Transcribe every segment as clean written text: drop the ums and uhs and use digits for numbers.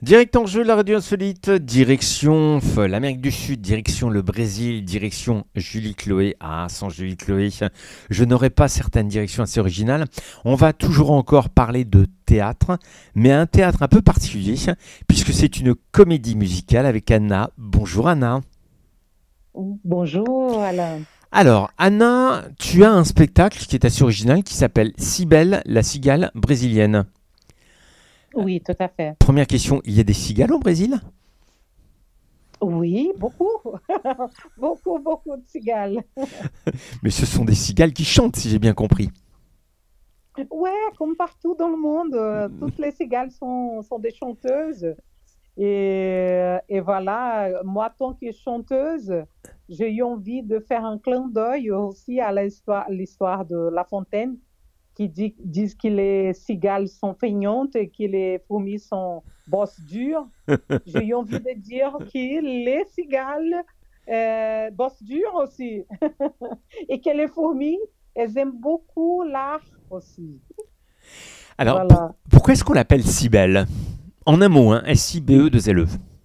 Direct en jeu, la radio insolite, direction l'Amérique du Sud, direction le Brésil, direction Julie Chloé. Ah, sans Julie Chloé, je n'aurais pas certaines directions assez originales. On va toujours encore parler de théâtre, mais un théâtre un peu particulier, puisque c'est une comédie musicale avec Anna. Bonjour Anna. Bonjour Alain. Alors, Anna, tu as un spectacle qui est assez original qui s'appelle Cybèle, la cigale brésilienne. Oui, tout à fait. Première question, il y a des cigales au Brésil? Oui, beaucoup. Beaucoup, beaucoup de cigales. Mais ce sont des cigales qui chantent, si j'ai bien compris. Ouais, comme partout dans le monde, toutes les cigales sont des chanteuses. Et voilà, moi, tant que chanteuse, j'ai eu envie de faire un clin d'œil aussi à l'histoire de La Fontaine, disent que les cigales sont feignantes et que les fourmis sont bosses dures. J'ai eu envie de dire que les cigales bossent dur aussi et que les fourmis, elles aiment beaucoup l'art aussi. Alors, Voilà. pourquoi est-ce qu'on l'appelle Cybèle? En un mot, hein, S-I-B-E-2-L-E.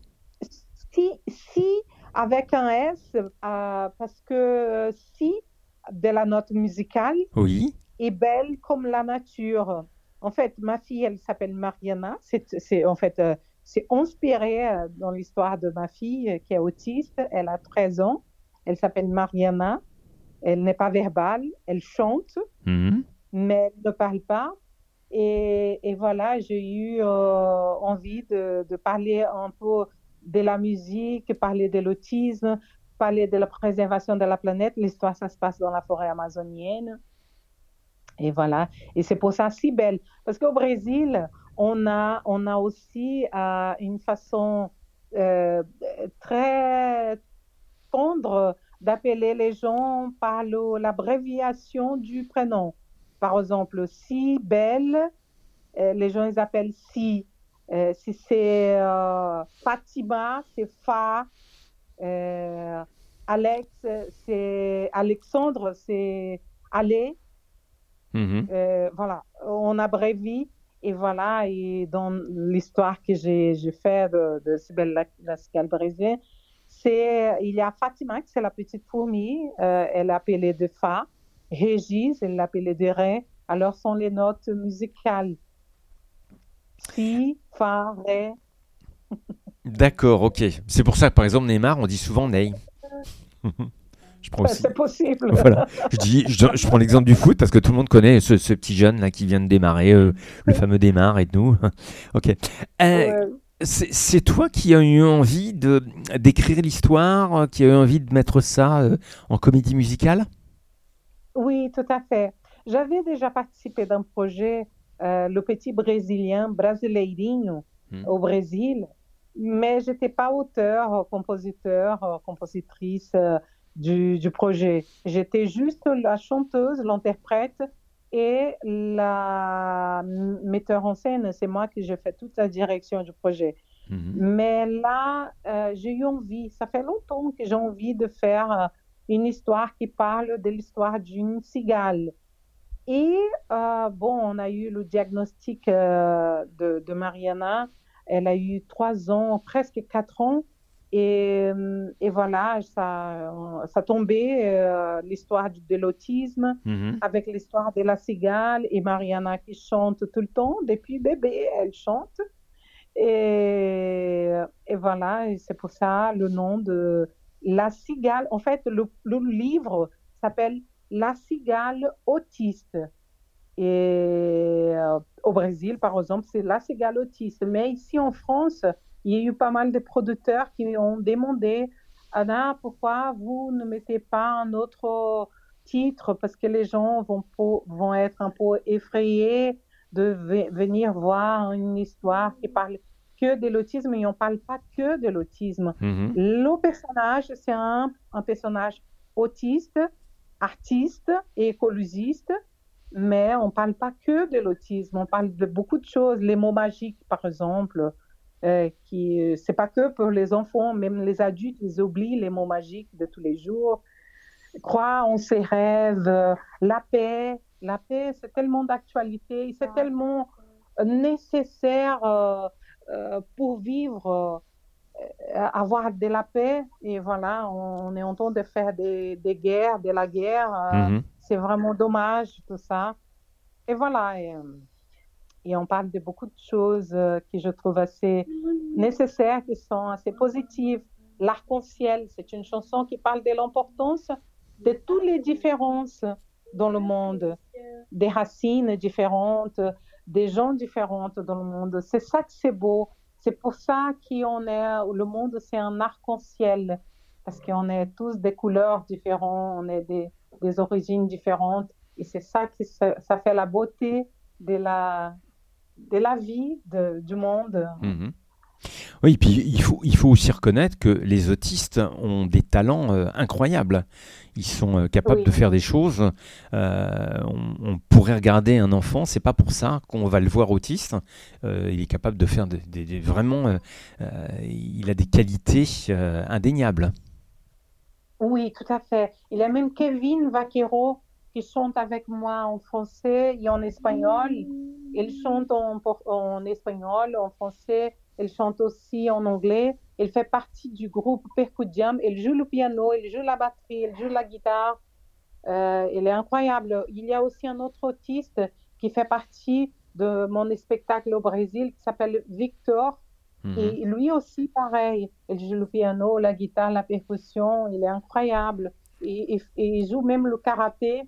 Si avec un S, parce que si de la note musicale Oui. est belle comme la nature. En fait, ma fille, elle s'appelle Mariana. En fait, c'est inspiré dans l'histoire de ma fille qui est autiste. Elle a 13 ans. Elle s'appelle Mariana. Elle n'est pas verbale. Elle chante, Mhm. mais elle ne parle pas. Et voilà, j'ai eu envie de parler un peu de la musique, parler de l'autisme, parler de la préservation de la planète. L'histoire, ça se passe dans la forêt amazonienne. Et voilà. Et c'est pour ça si belle. Parce qu'au Brésil, on a aussi une façon euh, très tendre d'appeler les gens par l'abréviation du prénom. Par exemple, si belle, les gens ils appellent si. Si c'est Fatima, c'est Fa. Euh, Alex, c'est Alexandre, c'est Ale. Mhm. Voilà, on abrévie et voilà, et dans l'histoire que j'ai fait de Sibelle la cigale brésilienne, il y a Fatima, qui c'est la petite fourmi, elle est appelée de Fa, Régis, elle l'appelait de Ré, alors sont les notes musicales, Si, Fa, Ré. D'accord, ok. C'est pour ça que, par exemple, Neymar, on dit souvent Ney. Je prends aussi. C'est possible. Voilà. Je prends l'exemple du foot parce que tout le monde connaît ce petit jeune là qui vient de démarrer, le fameux Neymar et de nous. Ok. Euh, Ouais. c'est toi qui as eu envie d'écrire l'histoire, qui a eu envie de mettre ça en comédie musicale? Oui, tout à fait. J'avais déjà participé d'un projet, Le Petit Brésilien, Brasileirinho, Hmm. au Brésil, mais j'étais pas auteur, compositeur, compositrice du projet. J'étais juste la chanteuse, l'interprète et la metteur en scène. C'est moi qui j'ai fait toute la direction du projet. Mhm. Mais là, j'ai eu envie, ça fait longtemps que j'ai envie de faire une histoire qui parle de l'histoire d'une cigale. Et bon, on a eu le diagnostic de Mariana. Elle a eu 3 ans, presque 4 ans. Et voilà, ça tombait l'histoire de l'autisme Mhm. avec l'histoire de la cigale et Mariana qui chante tout le temps. Depuis bébé, elle chante. Et voilà, et c'est pour ça le nom de La Cigale. En fait, le livre s'appelle La Cigale autiste. Et au Brésil, par exemple, c'est La Cigale autiste. Mais ici en France, il y a eu pas mal de producteurs qui ont demandé, Anna, pourquoi vous ne mettez pas un autre titre? Parce que les gens vont être un peu effrayés de venir voir une histoire qui parle que de l'autisme et on ne parle pas que de l'autisme. Mhm. Le personnage, c'est un personnage autiste, artiste et écologiste, mais on ne parle pas que de l'autisme, on parle de beaucoup de choses. Les mots magiques, par exemple, c'est pas que pour les enfants, même les adultes, ils oublient les mots magiques de tous les jours. Croire en ses rêves, la paix. La paix, c'est tellement d'actualité, c'est tellement nécessaire pour faut vivre, avoir de la paix. Et voilà, on est en train de faire des guerres, de la guerre. Mhm. C'est vraiment dommage, tout ça. Et voilà, et on parle de beaucoup de choses que je trouve assez nécessaires, qui sont assez positives. L'arc-en-ciel, c'est une chanson qui parle de l'importance de toutes les différences dans le monde, des racines différentes, des gens différents dans le monde. C'est ça que c'est beau. C'est pour ça qu'on est, le monde, c'est un arc-en-ciel, parce qu'on est tous des couleurs différentes, on est des origines différentes, et c'est ça qui ça fait la beauté de la vie du monde. Mhm. Oui, puis il faut aussi reconnaître que les autistes ont des talents incroyables. Ils sont capables Oui, de faire des choses. On pourrait regarder un enfant, c'est pas pour ça qu'on va le voir autiste. Il est capable de faire vraiment. Il a des qualités indéniables. oui, tout à fait. Il y a même Kevin Vaquero qui chante avec moi en français et en espagnol. Il chante en espagnol, en français. Il chante aussi en anglais. Il fait partie du groupe Percudiam. Il joue le piano, il joue la batterie, il joue la guitare. Il est incroyable. Il y a aussi un autre autiste qui fait partie de mon spectacle au Brésil qui s'appelle Victor. Mhm. Et lui aussi, pareil, il joue le piano, la guitare, la percussion, il est incroyable. Et il joue même le karaté.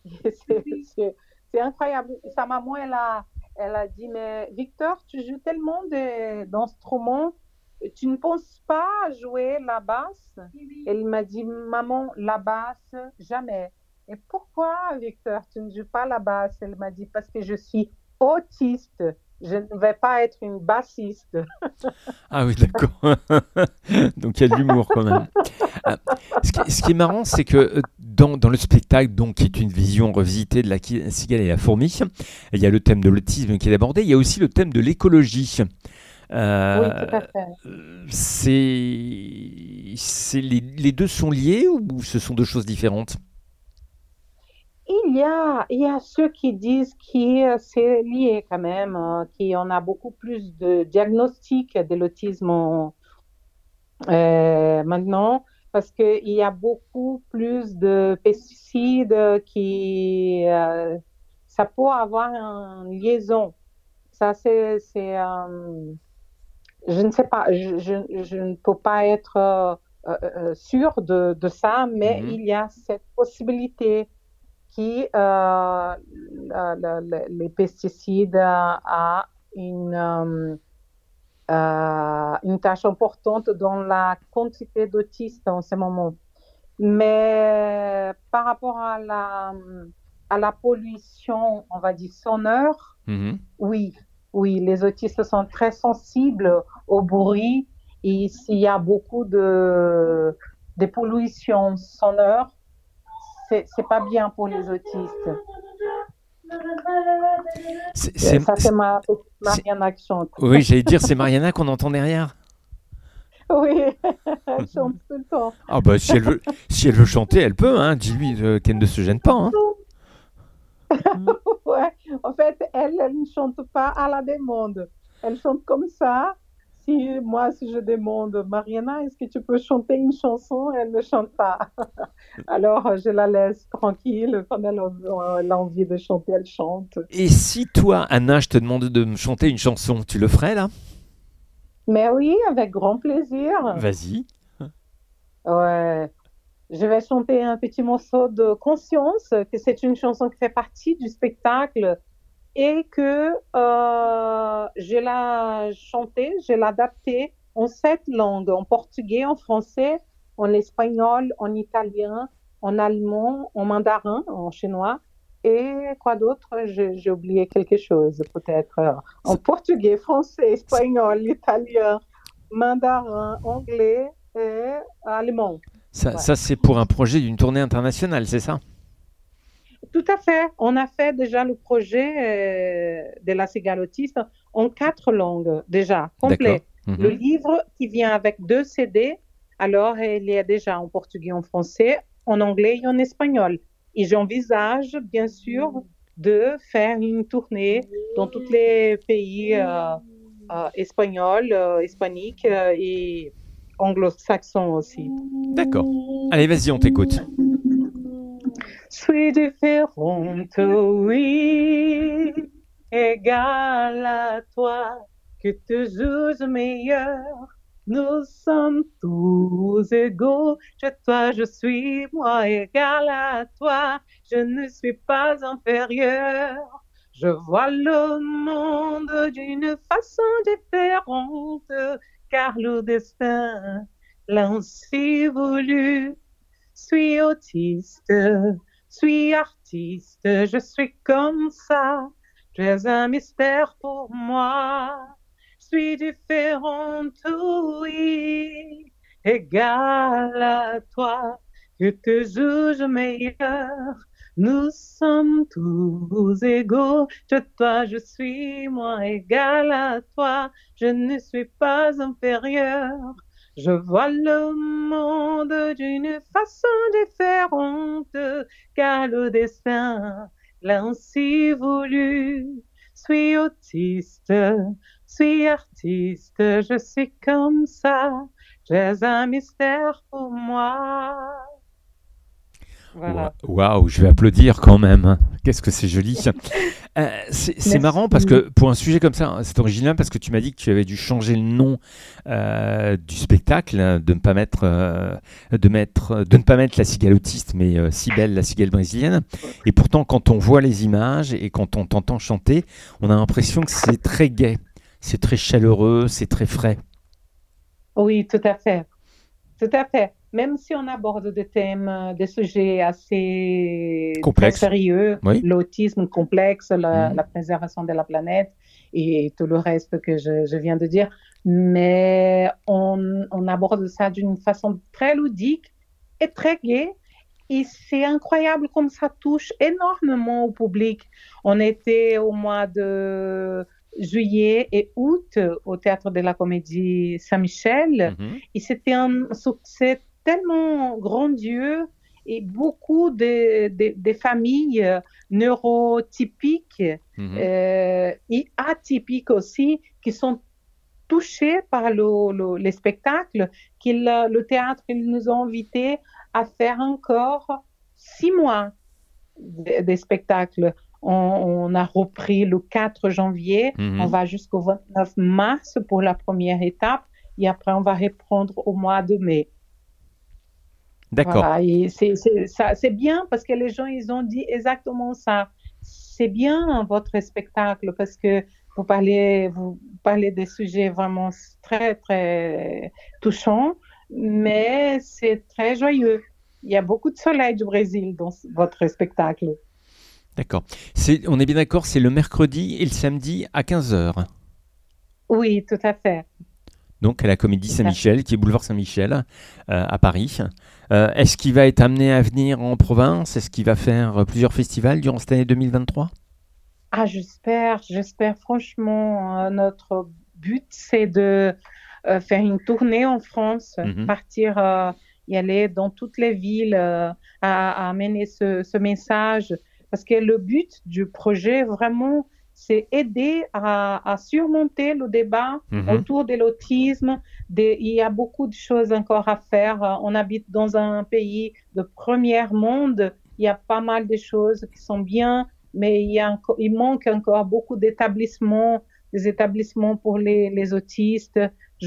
C'est incroyable. Sa maman, elle a dit, mais Victor, tu joues tellement d'instruments, tu ne penses pas à jouer la basse? Elle m'a dit, maman, la basse, jamais. Et pourquoi, Victor, tu ne joues pas la basse? Elle m'a dit, parce que je suis autiste. Je ne vais pas être une bassiste. Ah oui, d'accord. Donc il y a de l'humour quand même. Ah, ce qui est marrant, c'est que dans le spectacle, donc, qui est une vision revisitée de la cigale et la fourmi, il y a le thème de l'autisme qui est abordé, il y a aussi le thème de l'écologie. Oui, tout Euh, à fait. les deux sont liés ou ce sont deux choses différentes? Il y a ceux qui disent que c'est lié quand même, qu'on a beaucoup plus de diagnostics de l'autisme maintenant, parce qu'il y a beaucoup plus de pesticides ça peut avoir une liaison. Ça, je ne sais pas, je ne peux pas être sûre de ça, mais Mhm. il y a cette possibilité qui les pesticides a une tâche importante dans la quantité d'autistes en ce moment. Mais par rapport à la pollution, on va dire sonore, Mhm. oui, oui, les autistes sont très sensibles au bruit et s'il y a beaucoup de pollution sonore, c'est pas bien pour les autistes. C'est, c'est- Ça, c'est ma petite c'est- Marianne qui chante. oui, j'allais dire, c'est Mariana qu'on entend derrière. Oui, elle chante tout le temps. Ah bah si elle veut chanter, elle peut, hein. Dis-lui qu'elle ne se gêne pas, hein. Ouais. En fait, elle ne chante pas à la demande. Elle chante comme ça. Si je demande, Mariana, est-ce que tu peux chanter une chanson? Elle ne chante pas. Alors, je la laisse tranquille. Quand elle a envie de chanter, elle chante. Et si toi, Anna, je te demandais de me chanter une chanson, tu le ferais là? Mais oui, avec grand plaisir. Vas-y. Ouais. Je vais chanter un petit morceau de Conscience, que c'est une chanson qui fait partie du spectacle et que je l'ai chantée, je l'ai adaptée en 7 langues, en portugais, en français, en espagnol, en italien, en allemand, en mandarin, en chinois. Et quoi d'autre? J'ai oublié quelque chose, peut-être. En Ça, portugais, français, espagnol, italien, mandarin, anglais et allemand. Ouais. ça, c'est pour un projet d'une tournée internationale, c'est ça? Tout à fait. On a fait déjà le projet de la cigale autiste en 4 langues déjà, D'accord. complet. Le Mhm. livre qui vient avec 2 CD, alors il est déjà en portugais, en français, en anglais et en espagnol. Et j'envisage, bien sûr, de faire une tournée dans tous les pays espagnol, hispanique et anglo-saxon aussi. D'accord. Allez, vas-y, on t'écoute. Suis différente, oui, égale à toi, que te juge meilleur. Nous sommes tous égaux. Toi, je suis moi, égal à toi. Je ne suis pas inférieur. Je vois le monde d'une façon différente, car le destin l'a ainsi voulu. Suis autiste, suis artiste, je suis comme ça. Tu es un mystère pour moi. Je suis différente, oui, égale à toi, que te juge meilleur. Nous sommes tous égaux. Toi, je suis moi, égal à toi. Je ne suis pas inférieur. Je vois le monde d'une façon différente, car le destin l'a ainsi voulu. Suis autiste, suis artiste, je suis comme ça. J'ai un mystère pour moi. Voilà. Waouh, je vais applaudir quand même, hein. Qu'est-ce que c'est joli. C'est marrant parce que pour un sujet comme ça, c'est original parce que tu m'as dit que tu avais dû changer le nom du spectacle, de ne pas mettre, de ne pas mettre la cigale autiste, mais Cybèle, la cigale brésilienne. Et pourtant, quand on voit les images et quand on t'entend chanter, on a l'impression que c'est très gai, c'est très chaleureux, c'est très frais. Oui, tout à fait. Tout à fait. Même si on aborde des thèmes, des sujets assez très Complexe. sérieux, Oui. l'autisme complexe, Mhm. la préservation de la planète et tout le reste que je viens de dire, mais on aborde ça d'une façon très ludique et très gaie. Et c'est incroyable comme ça touche énormément au public. On était au mois de juillet et août au Théâtre de la Comédie Saint-Michel Mhm. et c'était un succès tellement grandiose et beaucoup de familles neurotypiques Mhm. et atypiques aussi qui sont touchées par les spectacles. Le théâtre, ils nous ont invités à faire encore 6 mois des spectacles. On a repris le 4 janvier, on Mhm. va jusqu'au 29 mars pour la première étape et après on va reprendre au mois de mai. D'accord. Voilà, et c'est bien parce que les gens, ils ont dit exactement ça. C'est bien votre spectacle parce que vous parlez des sujets vraiment très, très touchants, mais c'est très joyeux. Il y a beaucoup de soleil du Brésil dans votre spectacle. D'accord. On est bien d'accord, c'est le mercredi et le samedi à 15 heures. Oui, tout à fait. Donc à la Comédie Tout à Saint-Michel, qui est boulevard Saint-Michel, à Paris. Est-ce qu'il va être amené à venir en province? Est-ce qu'il va faire plusieurs festivals durant cette année 2023? Ah, j'espère franchement. Notre but, c'est de faire une tournée en France, Mhm. partir y aller dans toutes les villes, à amener ce message. Parce que le but du projet, vraiment, c'est aider à surmonter le débat Mhm. autour de l'autisme. Il y a beaucoup de choses encore à faire. On habite dans un pays de premier monde. Il y a pas mal de choses qui sont bien, mais il manque encore beaucoup d'établissements, des établissements pour les autistes.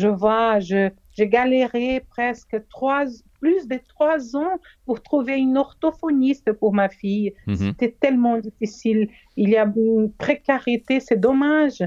J'ai galéré plus de 3 ans pour trouver une orthophoniste pour ma fille. Mhm. C'était tellement difficile. Il y a une précarité, c'est dommage.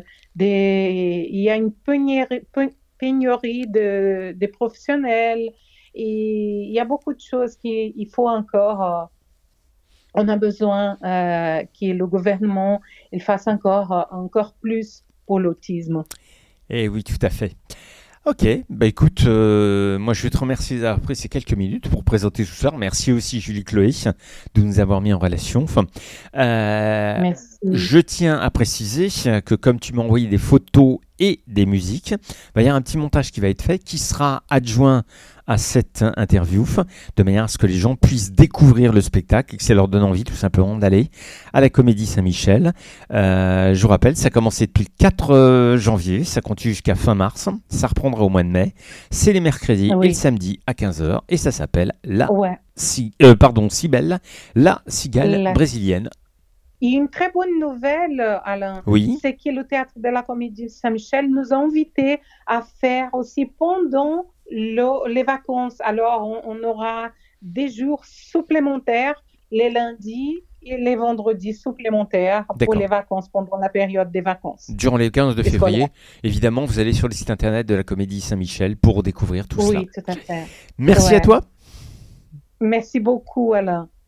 Il y a une pénurie de professionnels. Et il y a beaucoup de choses qu'il faut encore. On a besoin que le gouvernement il fasse encore plus pour l'autisme. Eh oui, tout à fait. Ok, bah écoute, moi je vais te remercier d'avoir pris ces quelques minutes pour présenter tout ça. Merci aussi Julie Chloé de nous avoir mis en relation. Enfin, euh, Merci. je tiens à préciser que comme tu m'as envoyé des photos et des musiques, il y a un petit montage qui va être fait, qui sera adjoint à cette interview, de manière à ce que les gens puissent découvrir le spectacle et que ça leur donne envie tout simplement d'aller à la Comédie Saint-Michel. Je vous rappelle, ça a commencé depuis le 4 janvier, ça continue jusqu'à fin mars, ça reprendra au mois de mai. C'est les mercredis et le samedi à 15h et ça s'appelle Cybèle, la cigale brésilienne. Et une très bonne nouvelle, Alain, c'est que le Théâtre de la Comédie Saint-Michel nous a invités à faire aussi pendant les vacances. Alors, on aura des jours supplémentaires les lundis et les vendredis supplémentaires pour les vacances, pendant la période des vacances. Durant les 15 de février, évidemment, vous allez sur le site internet de la Comédie Saint-Michel pour découvrir tout cela. Oui, tout à fait. Merci à toi. Merci beaucoup, Alain.